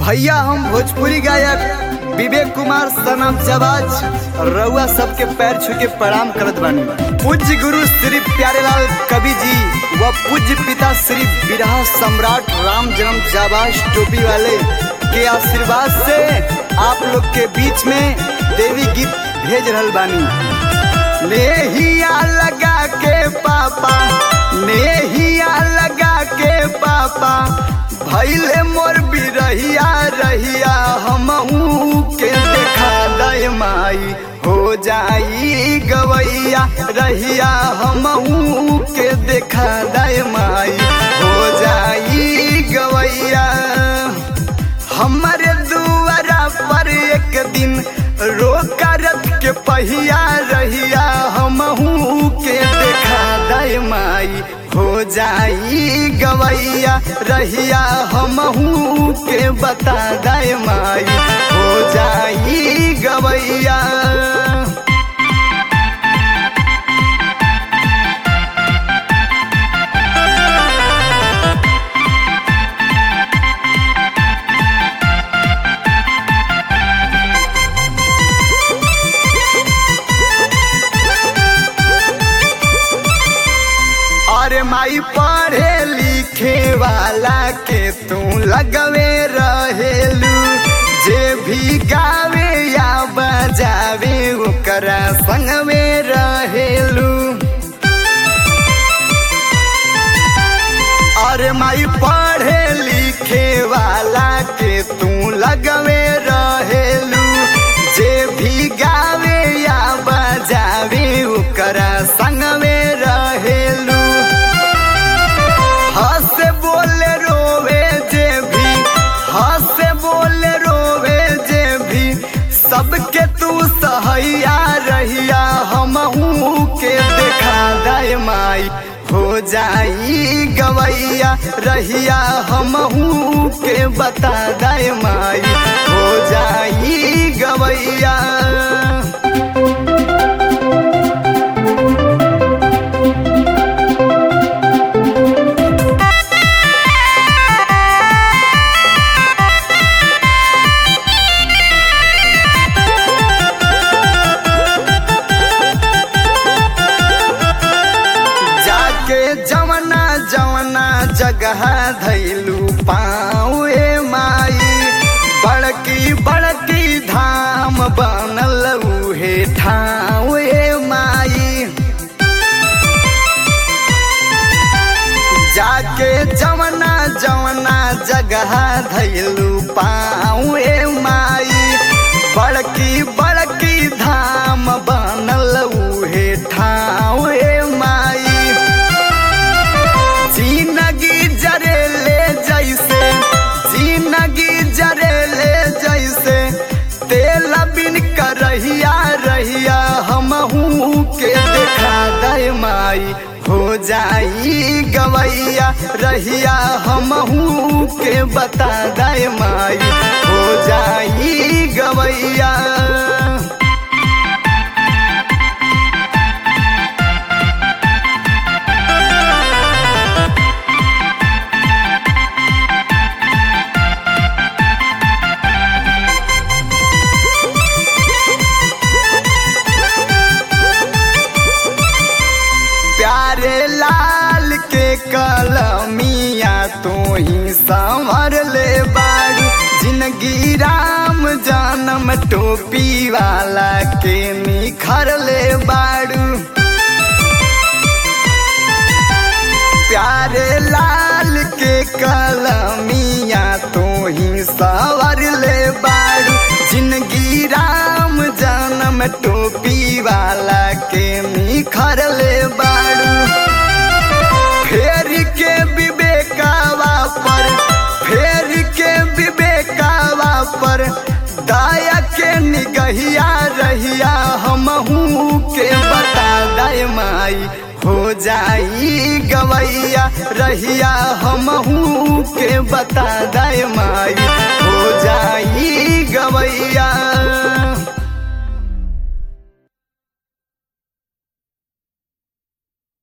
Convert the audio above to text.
भैया हम भोजपुरी गायक विवेक कुमार सनम जवाज रउआ सबके पैर छू के प्रणाम करत बानी। पूज्य गुरु श्री प्यारेलाल कवि जी व पूज्य पिता श्री बिरहा सम्राट राम जन्म जाबाज टोपी वाले के आशीर्वाद से आप लोग के बीच में देवी गीत भेज रहल बानी। नेहिया लगा के पापा, नेहिया लगा के पापा, भैले मोर बिरहिया रहिया हमहू के देखा दय माई, हो जाई गवैया रहिया हमहू के देखा दय माई, हो जाई गवैया। हमारे दुआरा पर एक दिन रोका रथ के पहिया रहिया हमहू के देखा दय माई, हो जाई गवैया रहिया हमहू के बता दय माई, हो जाई गवैया। अरे माई पढ़े लिखे वाला के तू लगवे रहेलू, जे भी गावे या बजावे ओकरा संग में रहेलू। अरे माई पढ़े लिखे वाला के तू लगवे रहेलू, जे भी गावे या बजावे ओकरा संग में रहेलू। हंसे बोले रोवे जे भी, हंसे बोले रोवे जे भी, सबके तू सहैया रहिया हमहू के देखा दय माई, हो जाई गवैया रहिया हमहू के बता दय माई, हो जाई गवैया। जवना जवना जगह धैलू पाँव ए माई, बड़की बड़की धाम बनल उहे ठाव ए माई। जाके जवना जवना जगह धैलू पाँव ए माई, बड़की बड़की धाम बनल उहे ठाव ए माई। जिंदगी जरेले जैसे, जिंदगी जरेले जैसे, तेल बिन करहिया रहिया हमहू के देखा दय माई, हो जाई गवैया रहिया हमहू के बता दय माई, हो जाई गवैया। प्यारे लाल के कलमिया तू ही संवर ले बारू, जिंदगी राम जन्म टोपी वाला के निखर ले बारू। प्यारे लाल के कलमिया तू ही संवर ले बारू, जिंदगी राम जन्म टोपी वाला के निखर ले बारू। फेर के विवेकावा पर, फेर के विवेकावा पर, दाया के निगहिया रहिया हमहू के बता दय माई, हो जाई गवैया रहिया हमहू के बता दय माई, हो जाई गवैया।